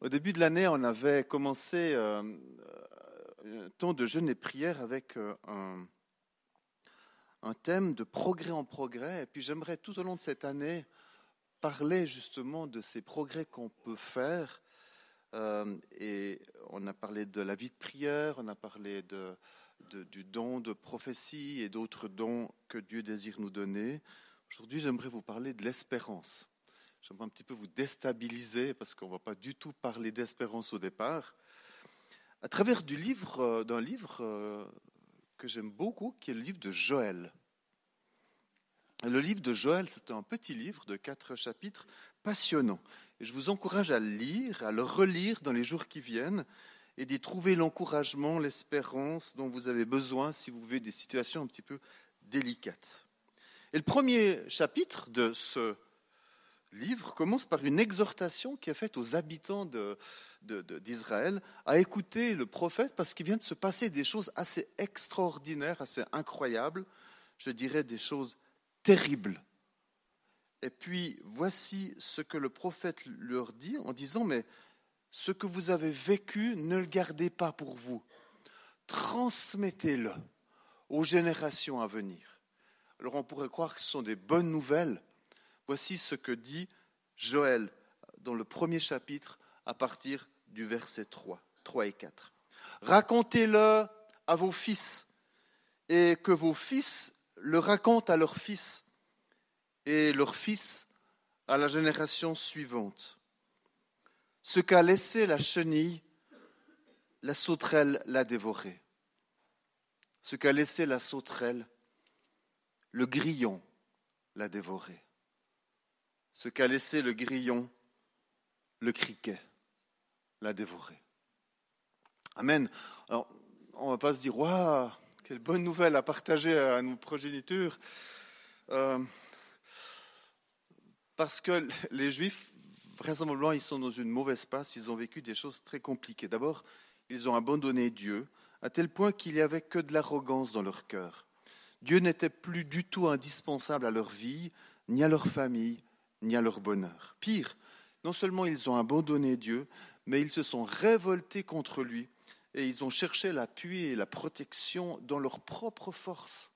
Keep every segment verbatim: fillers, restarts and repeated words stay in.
Au début de l'année, on avait commencé euh, un temps de jeûne et prière avec euh, un, un thème de progrès en progrès. Et puis j'aimerais tout au long de cette année parler justement de ces progrès qu'on peut faire. Euh, et on a parlé de la vie de prière, on a parlé de, de, du don de prophétie et d'autres dons que Dieu désire nous donner. Aujourd'hui, j'aimerais vous parler de l'espérance. J'aimerais un petit peu vous déstabiliser parce qu'on ne va pas du tout parler d'espérance au départ. À travers du livre, d'un livre que j'aime beaucoup, qui est le livre de Joël. Le livre de Joël, c'est un petit livre de quatre chapitres passionnant. Et je vous encourage à le lire, à le relire dans les jours qui viennent et d'y trouver l'encouragement, l'espérance dont vous avez besoin si vous vivez des situations un petit peu délicates. Et le premier chapitre de ce livre commence par une exhortation qui est faite aux habitants de, de, de, d'Israël à écouter le prophète parce qu'il vient de se passer des choses assez extraordinaires, assez incroyables, je dirais des choses terribles. Et puis voici ce que le prophète leur dit en disant, mais ce que vous avez vécu, ne le gardez pas pour vous, transmettez-le aux générations à venir. Alors on pourrait croire que ce sont des bonnes nouvelles. Voici ce que dit Joël dans le premier chapitre à partir du verset trois, trois et quatre. Racontez-le à vos fils et que vos fils le racontent à leurs fils et leurs fils à la génération suivante. Ce qu'a laissé la chenille, la sauterelle l'a dévoré. Ce qu'a laissé la sauterelle, le grillon l'a dévoré. Ce qu'a laissé le grillon, le criquet l'a dévoré. Amen. Alors, on ne va pas se dire, waouh, quelle bonne nouvelle à partager à nos progénitures. Euh, parce que les Juifs, vraisemblablement, ils sont dans une mauvaise passe, ils ont vécu des choses très compliquées. D'abord, ils ont abandonné Dieu, à tel point qu'il n'y avait que de l'arrogance dans leur cœur. Dieu n'était plus du tout indispensable à leur vie, ni à leur famille, ni à leur bonheur. Pire, non seulement ils ont abandonné Dieu, mais ils se sont révoltés contre lui et ils ont cherché l'appui et la protection dans leur propre force.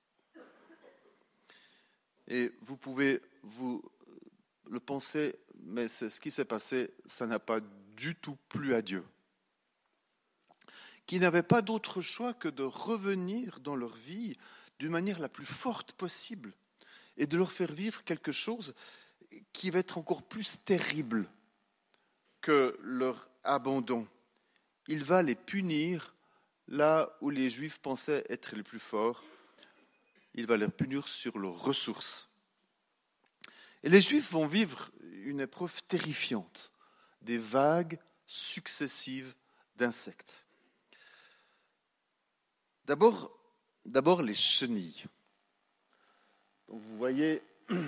Et vous pouvez vous le penser, mais c'est ce qui s'est passé, ça n'a pas du tout plu à Dieu, qui n'avaient pas d'autre choix que de revenir dans leur vie d'une manière la plus forte possible et de leur faire vivre quelque chose qui va être encore plus terrible que leur abandon. Il va les punir là où les Juifs pensaient être les plus forts. Il va les punir sur leurs ressources. Et les Juifs vont vivre une épreuve terrifiante, des vagues successives d'insectes. D'abord, d'abord les chenilles. Donc vous voyez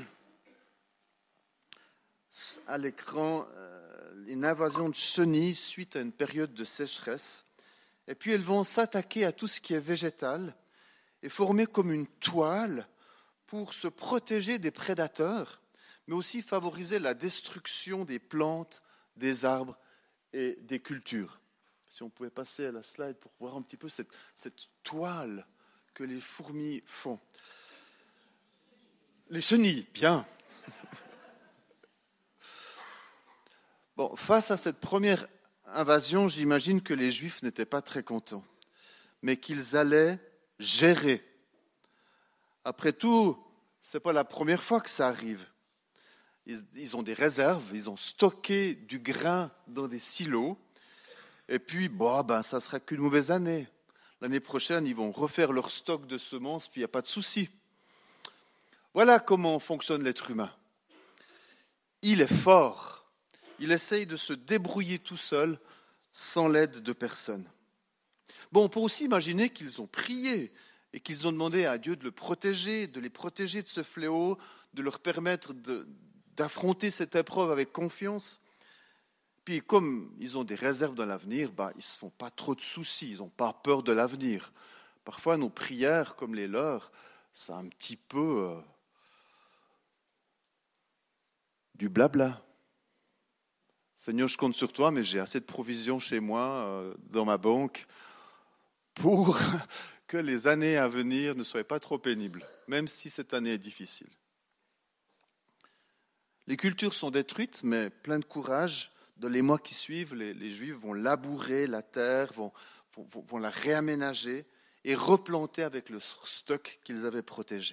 à l'écran une invasion de chenilles suite à une période de sécheresse. Et puis elles vont s'attaquer à tout ce qui est végétal et former comme une toile pour se protéger des prédateurs, mais aussi favoriser la destruction des plantes, des arbres et des cultures. Si on pouvait passer à la slide pour voir un petit peu cette, cette toile que les fourmis font. Les chenilles, bien. Bon, face à cette première invasion, j'imagine que les Juifs n'étaient pas très contents, mais qu'ils allaient gérer. Après tout, ce n'est pas la première fois que ça arrive. Ils, ils ont des réserves, ils ont stocké du grain dans des silos, et puis, bon, ben, ça ne sera qu'une mauvaise année. L'année prochaine, ils vont refaire leur stock de semences, puis il n'y a pas de souci. Voilà comment fonctionne l'être humain. Il est fort. Il essaye de se débrouiller tout seul, sans l'aide de personne. Bon, on peut aussi imaginer qu'ils ont prié et qu'ils ont demandé à Dieu de le protéger, de les protéger de ce fléau, de leur permettre de, d'affronter cette épreuve avec confiance. Puis comme ils ont des réserves dans l'avenir, bah, ils ne se font pas trop de soucis, ils n'ont pas peur de l'avenir. Parfois, nos prières, comme les leurs, c'est un petit peu euh, du blabla. Seigneur, je compte sur toi, mais j'ai assez de provisions chez moi, euh, dans ma banque, pour que les années à venir ne soient pas trop pénibles, même si cette année est difficile. Les cultures sont détruites, mais plein de courage. Dans les mois qui suivent, les, les Juifs vont labourer la terre, vont, vont, vont la réaménager et replanter avec le stock qu'ils avaient protégé.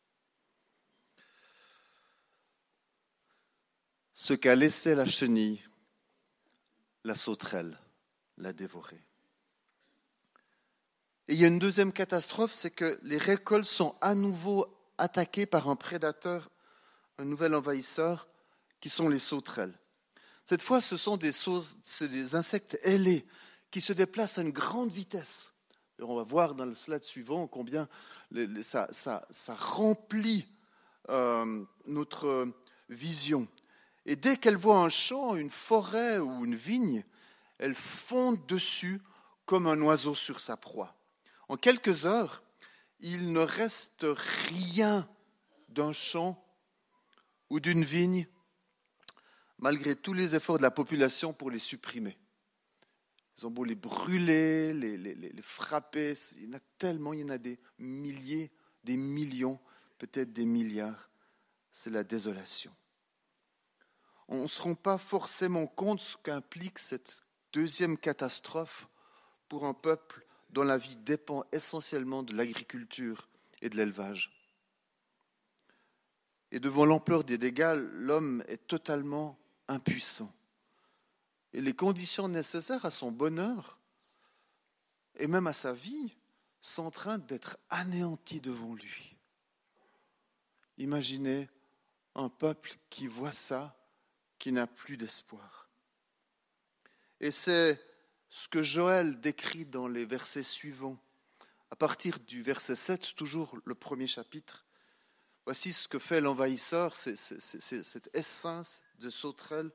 Ce qu'a laissé la chenille, la sauterelle l'a dévoré. Et il y a une deuxième catastrophe, c'est que les récoltes sont à nouveau attaquées par un prédateur, un nouvel envahisseur, qui sont les sauterelles. Cette fois, ce sont des, sauts, c'est des insectes ailés qui se déplacent à une grande vitesse. Et on va voir dans le slide suivant combien les, les, ça, ça, ça remplit euh, notre vision. Et dès qu'elles voient un champ, une forêt ou une vigne, elles fondent dessus comme un oiseau sur sa proie. En quelques heures, il ne reste rien d'un champ ou d'une vigne, malgré tous les efforts de la population pour les supprimer. Ils ont beau les brûler, les, les, les frapper, il y en a tellement, il y en a des milliers, des millions, peut-être des milliards. C'est la désolation. On ne se rend pas forcément compte de ce qu'implique cette deuxième catastrophe pour un peuple dont la vie dépend essentiellement de l'agriculture et de l'élevage. Et devant l'ampleur des dégâts, l'homme est totalement impuissant. Et les conditions nécessaires à son bonheur et même à sa vie sont en train d'être anéanties devant lui. Imaginez un peuple qui voit ça, qui n'a plus d'espoir. Et c'est ce que Joël décrit dans les versets suivants. À partir du verset sept, toujours le premier chapitre, voici ce que fait l'envahisseur, c'est, c'est, c'est, c'est cette essaim de sauterelles.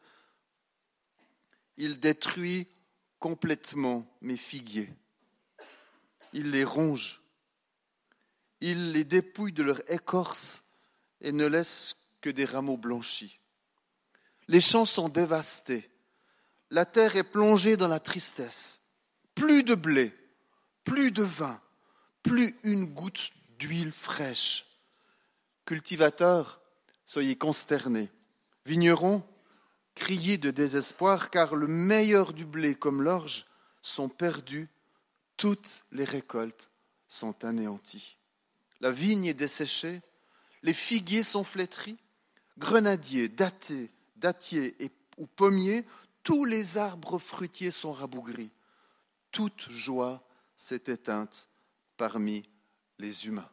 Il détruit complètement mes figuiers. Il les ronge. Il les dépouille de leur écorce et ne laisse que des rameaux blanchis. Les champs sont dévastés. La terre est plongée dans la tristesse. Plus de blé, plus de vin, plus une goutte d'huile fraîche. Cultivateurs, soyez consternés. Vignerons, criez de désespoir, car le meilleur du blé comme l'orge sont perdus. Toutes les récoltes sont anéanties. La vigne est desséchée, les figuiers sont flétris, grenadiers, dattiers, dattiers et, ou pommiers, tous les arbres fruitiers sont rabougris. Toute joie s'est éteinte parmi les humains.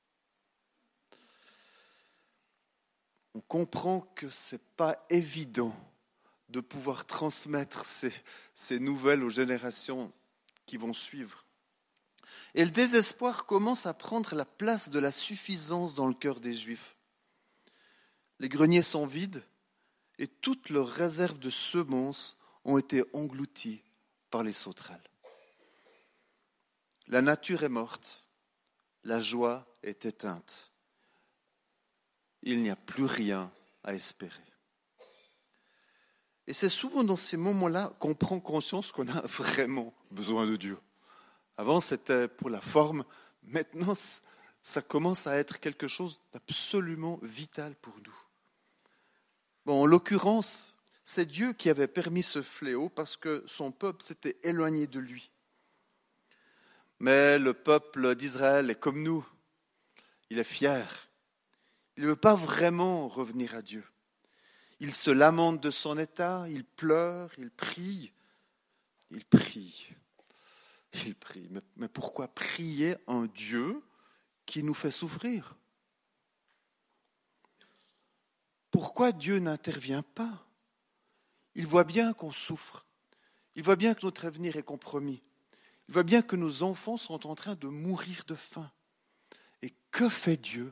On comprend que ce n'est pas évident de pouvoir transmettre ces, ces nouvelles aux générations qui vont suivre. Et le désespoir commence à prendre la place de la suffisance dans le cœur des Juifs. Les greniers sont vides et toutes leurs réserves de semences ont été englouties par les sauterelles. La nature est morte, la joie est éteinte. Il n'y a plus rien à espérer. Et c'est souvent dans ces moments-là qu'on prend conscience qu'on a vraiment besoin de Dieu. Avant, c'était pour la forme. Maintenant, ça commence à être quelque chose d'absolument vital pour nous. Bon, en l'occurrence, c'est Dieu qui avait permis ce fléau parce que son peuple s'était éloigné de lui. Mais le peuple d'Israël est comme nous. Il est fier. Il ne veut pas vraiment revenir à Dieu. Il se lamente de son état, il pleure, il prie. Il prie. Il prie. Mais, mais pourquoi prier un Dieu qui nous fait souffrir? Pourquoi Dieu n'intervient pas? Il voit bien qu'on souffre. Il voit bien que notre avenir est compromis. Il voit bien que nos enfants sont en train de mourir de faim. Et que fait Dieu?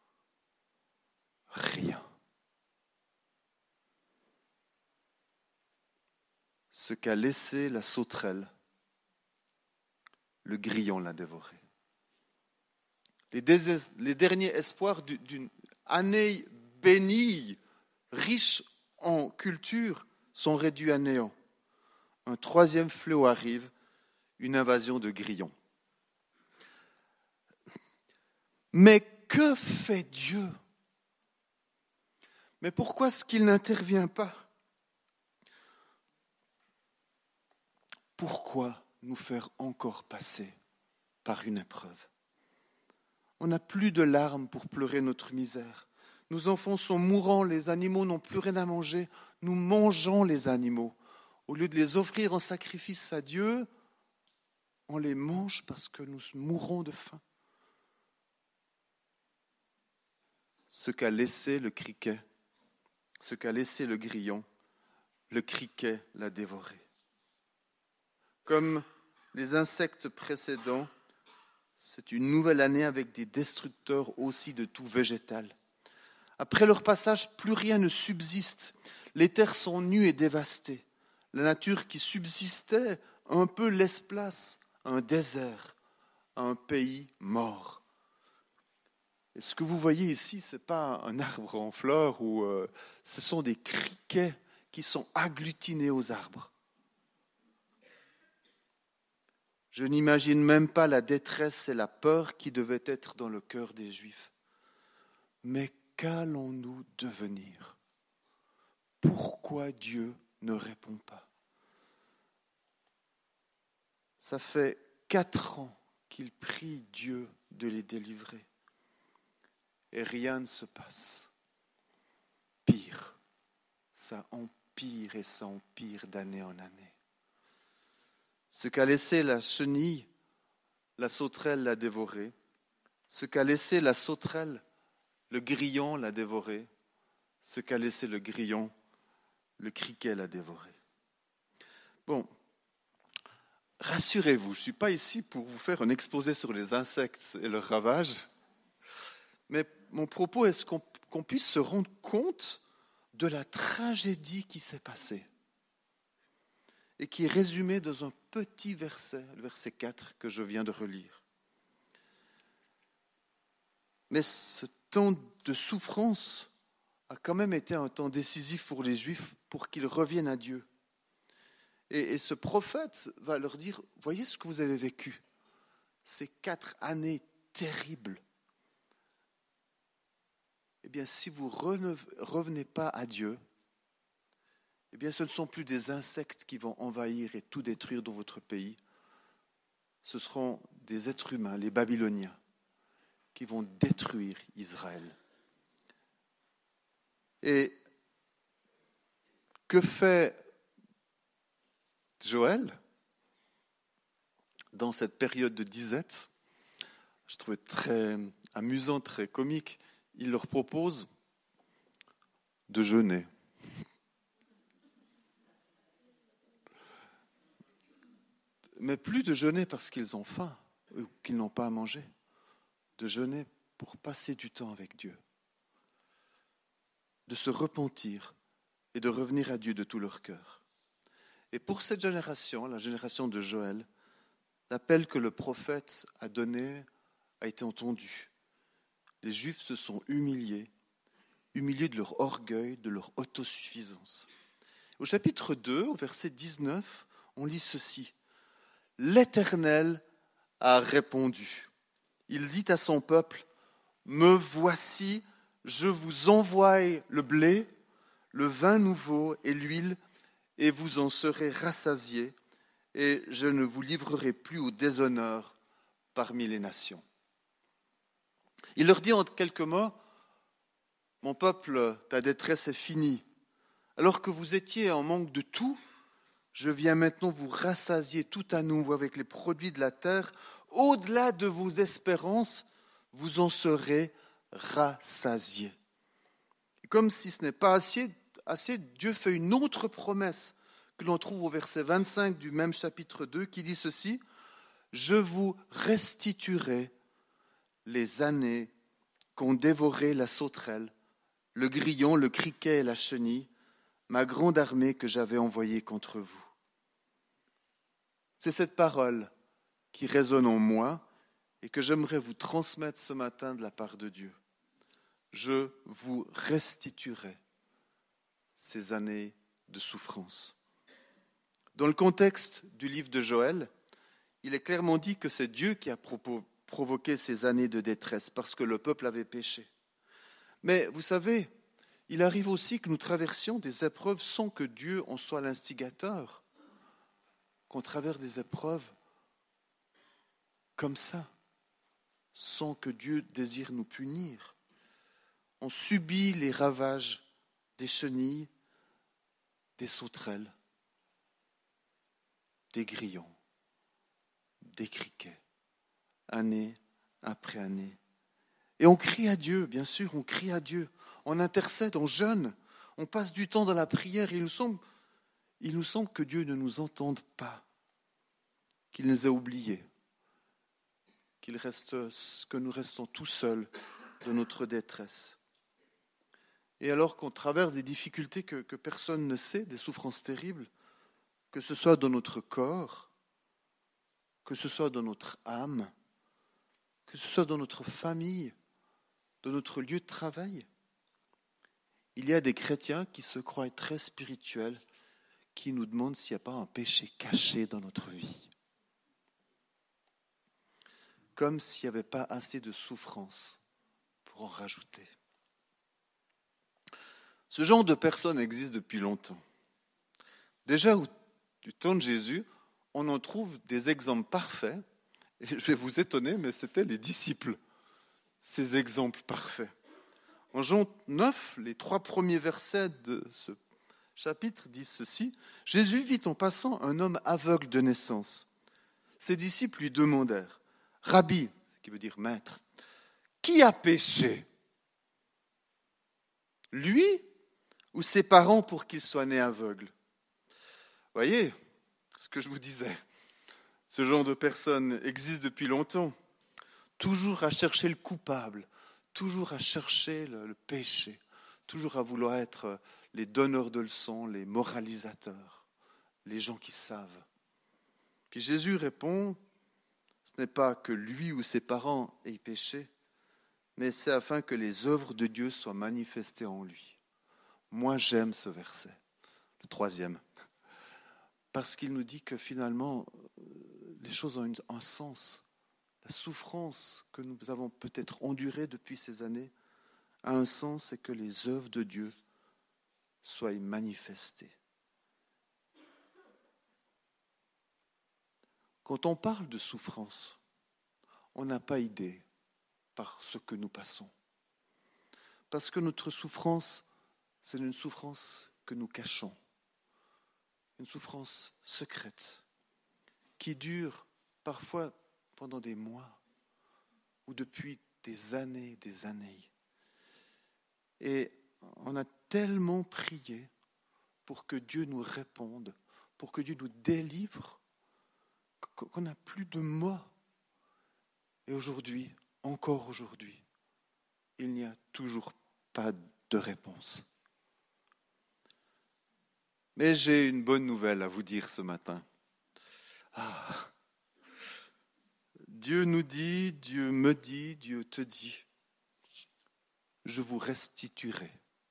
Rien. Ce qu'a laissé la sauterelle, le grillon l'a dévoré. Les, dés- les derniers espoirs d'une année bénie, riche en culture, sont réduits à néant. Un troisième fléau arrive, une invasion de grillons. Mais que fait Dieu? Mais pourquoi est-ce qu'il n'intervient pas? Pourquoi nous faire encore passer par une épreuve? On n'a plus de larmes pour pleurer notre misère. Nos enfants sont mourants, les animaux n'ont plus rien à manger. Nous mangeons les animaux. Au lieu de les offrir en sacrifice à Dieu, on les mange parce que nous mourons de faim. Ce qu'a laissé le criquet, ce qu'a laissé le grillon, le criquet l'a dévoré. Comme les insectes précédents, c'est une nouvelle année avec des destructeurs aussi de tout végétal. Après leur passage, plus rien ne subsiste. Les terres sont nues et dévastées. La nature qui subsistait un peu laisse place à un désert, à un pays mort. Et ce que vous voyez ici, ce n'est pas un arbre en fleurs, ou, euh, ce sont des criquets qui sont agglutinés aux arbres. Je n'imagine même pas la détresse et la peur qui devaient être dans le cœur des Juifs. Mais qu'allons-nous devenir? Pourquoi Dieu ne répond pas? Ça fait quatre ans qu'ils prient Dieu de les délivrer. Et rien ne se passe. Pire, ça empire et ça empire d'année en année. Ce qu'a laissé la chenille, la sauterelle l'a dévoré. Ce qu'a laissé la sauterelle, le grillon l'a dévoré. Ce qu'a laissé le grillon, le criquet l'a dévoré. Bon, rassurez-vous, je ne suis pas ici pour vous faire un exposé sur les insectes et leurs ravages, mais mon propos est qu'on, qu'on puisse se rendre compte de la tragédie qui s'est passée et qui est résumée dans un petit verset, le verset quatre que je viens de relire. Mais ce temps de souffrance a quand même été un temps décisif pour les Juifs pour qu'ils reviennent à Dieu. Et, et ce prophète va leur dire, voyez ce que vous avez vécu, ces quatre années terribles. Eh bien, si vous ne revenez pas à Dieu, eh bien, ce ne sont plus des insectes qui vont envahir et tout détruire dans votre pays. Ce seront des êtres humains, les Babyloniens, qui vont détruire Israël. Et que fait Joël dans cette période de disette? Je trouvais très amusant, très comique. Il leur propose de jeûner. Mais plus de jeûner parce qu'ils ont faim ou qu'ils n'ont pas à manger. De jeûner pour passer du temps avec Dieu. De se repentir et de revenir à Dieu de tout leur cœur. Et pour cette génération, la génération de Joël, l'appel que le prophète a donné a été entendu. Les Juifs se sont humiliés, humiliés de leur orgueil, de leur autosuffisance. Au chapitre deux, au verset dix-neuf, on lit ceci. « L'Éternel a répondu. Il dit à son peuple, « Me voici, je vous envoie le blé, le vin nouveau et l'huile, et vous en serez rassasiés, et je ne vous livrerai plus au déshonneur parmi les nations. » Il leur dit en quelques mots, « Mon peuple, ta détresse est finie. Alors que vous étiez en manque de tout, je viens maintenant vous rassasier tout à nouveau avec les produits de la terre. Au-delà de vos espérances, vous en serez rassasiés. » Comme si ce n'est pas assez, assez, Dieu fait une autre promesse que l'on trouve au verset vingt-cinq du même chapitre deux qui dit ceci, « Je vous restituerai les années qu'ont dévoré la sauterelle, le grillon, le criquet et la chenille, ma grande armée que j'avais envoyée contre vous. » C'est cette parole qui résonne en moi et que j'aimerais vous transmettre ce matin de la part de Dieu. Je vous restituerai ces années de souffrance. Dans le contexte du livre de Joël, il est clairement dit que c'est Dieu qui a provoqué ces années de détresse parce que le peuple avait péché. Mais vous savez, il arrive aussi que nous traversions des épreuves sans que Dieu en soit l'instigateur, qu'on traverse des épreuves comme ça, sans que Dieu désire nous punir. On subit les ravages des chenilles, des sauterelles, des grillons, des criquets, année après année. Et on crie à Dieu, bien sûr, on crie à Dieu. On intercède, on jeûne, on passe du temps dans la prière. Il nous semble, il nous semble que Dieu ne nous entende pas, qu'il nous a oubliés, qu'il reste, que nous restons tout seuls de notre détresse. Et alors qu'on traverse des difficultés que, que personne ne sait, des souffrances terribles, que ce soit dans notre corps, que ce soit dans notre âme, que ce soit dans notre famille, dans notre lieu de travail, il y a des chrétiens qui se croient très spirituels, qui nous demandent s'il n'y a pas un péché caché dans notre vie. Comme s'il n'y avait pas assez de souffrance pour en rajouter. Ce genre de personnes existe depuis longtemps. Déjà au du temps de Jésus, on en trouve des exemples parfaits. Et je vais vous étonner, mais c'était les disciples, ces exemples parfaits. En Jean neuf, les trois premiers versets de ce chapitre disent ceci. « Jésus vit en passant un homme aveugle de naissance. Ses disciples lui demandèrent, « Rabbi, qui veut dire maître, qui a péché? Lui ou ses parents pour qu'il soit né aveugle ?» Voyez ce que je vous disais. Ce genre de personnes existe depuis longtemps. Toujours à chercher le coupable, toujours à chercher le, le péché, toujours à vouloir être les donneurs de leçons, les moralisateurs, les gens qui savent. Puis Jésus répond, ce n'est pas que lui ou ses parents aient péché, mais c'est afin que les œuvres de Dieu soient manifestées en lui. Moi, j'aime ce verset, le troisième, parce qu'il nous dit que finalement, les choses ont un sens. La souffrance que nous avons peut-être endurée depuis ces années a un sens, c'est que les œuvres de Dieu soient manifestées. Quand on parle de souffrance, on n'a pas idée par ce que nous passons. Parce que notre souffrance, c'est une souffrance que nous cachons. Une souffrance secrète qui dure parfois pendant des mois ou depuis des années et des années. Et on a tellement prié pour que Dieu nous réponde, pour que Dieu nous délivre, qu'on n'a plus de mots. Et aujourd'hui, encore aujourd'hui, il n'y a toujours pas de réponse. Mais j'ai une bonne nouvelle à vous dire ce matin. Ah, Dieu nous dit, Dieu me dit, Dieu te dit, je vous restituerai.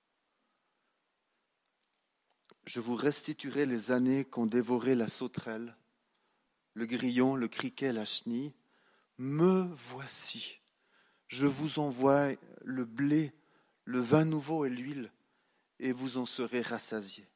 Je vous restituerai les années qu'ont dévoré la sauterelle, le grillon, le criquet, la chenille. Me voici. Je vous envoie le blé, le vin nouveau et l'huile, et vous en serez rassasiés.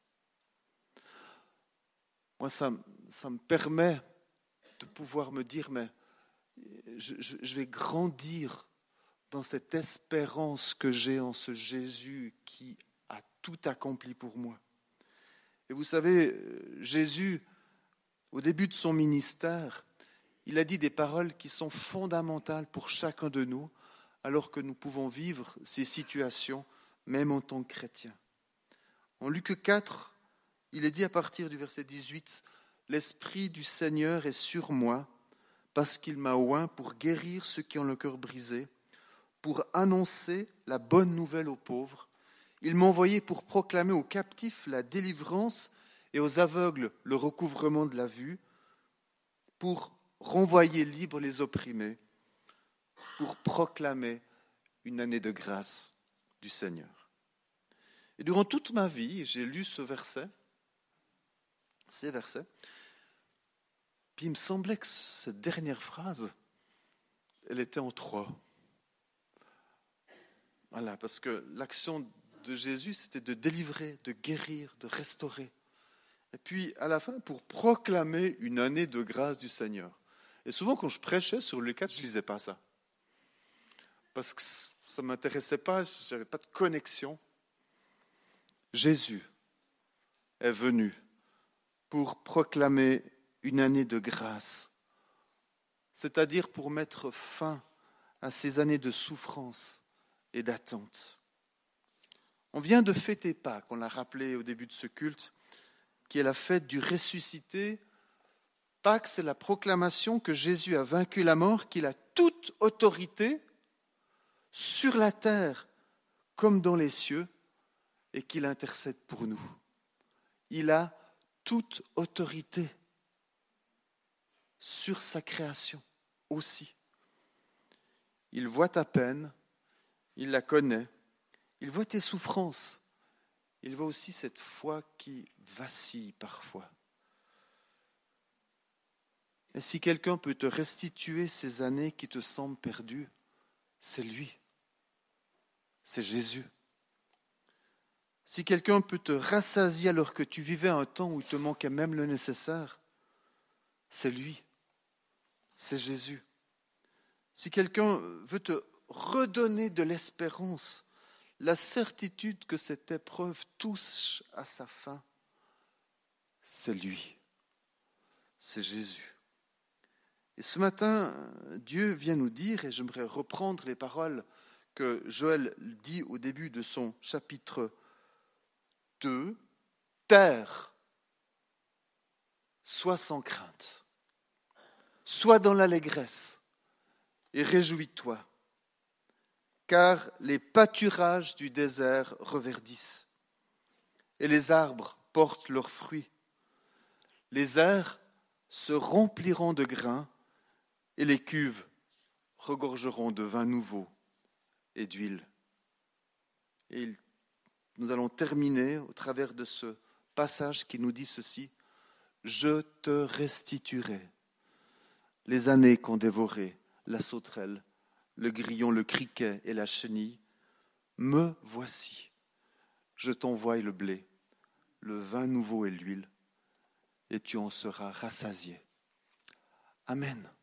Moi, ça, ça me permet de pouvoir me dire, mais je, je, je vais grandir dans cette espérance que j'ai en ce Jésus qui a tout accompli pour moi. Et vous savez, Jésus, au début de son ministère, il a dit des paroles qui sont fondamentales pour chacun de nous, alors que nous pouvons vivre ces situations, même en tant que chrétiens. En Luc quatre, il est dit à partir du verset dix-huit, « L'Esprit du Seigneur est sur moi, parce qu'il m'a oint pour guérir ceux qui ont le cœur brisé, pour annoncer la bonne nouvelle aux pauvres. Il m'a envoyé pour proclamer aux captifs la délivrance et aux aveugles le recouvrement de la vue, pour renvoyer libres les opprimés, pour proclamer une année de grâce du Seigneur. » Et durant toute ma vie, j'ai lu ce verset ces versets. Puis il me semblait que cette dernière phrase, elle était en trois. Voilà, parce que l'action de Jésus, c'était de délivrer, de guérir, de restaurer. Et puis, à la fin, pour proclamer une année de grâce du Seigneur. Et souvent, quand je prêchais sur Luc quatre, je ne lisais pas ça. Parce que ça ne m'intéressait pas, je n'avais pas de connexion. Jésus est venu pour proclamer une année de grâce, c'est-à-dire pour mettre fin à ces années de souffrance et d'attente. On vient de fêter Pâques, on l'a rappelé au début de ce culte, qui est la fête du ressuscité. Pâques, c'est la proclamation que Jésus a vaincu la mort, qu'il a toute autorité sur la terre comme dans les cieux et qu'il intercède pour nous. Il a toute autorité sur sa création aussi. Il voit ta peine, il la connaît, il voit tes souffrances, il voit aussi cette foi qui vacille parfois. Et si quelqu'un peut te restituer ces années qui te semblent perdues, c'est lui, c'est Jésus. Si quelqu'un peut te rassasier alors que tu vivais un temps où il te manquait même le nécessaire, c'est lui, c'est Jésus. Si quelqu'un veut te redonner de l'espérance, la certitude que cette épreuve touche à sa fin, c'est lui, c'est Jésus. Et ce matin, Dieu vient nous dire, et j'aimerais reprendre les paroles que Joël dit au début de son chapitre deux, terre, sois sans crainte, sois dans l'allégresse et réjouis-toi, car les pâturages du désert reverdissent et les arbres portent leurs fruits. Les airs se rempliront de grains et les cuves regorgeront de vin nouveau et d'huile. Et il Nous allons terminer au travers de ce passage qui nous dit ceci. Je te restituerai les années qu'ont dévoré la sauterelle, le grillon, le criquet et la chenille. Me voici. Je t'envoie le blé, le vin nouveau et l'huile, et tu en seras rassasié. Amen.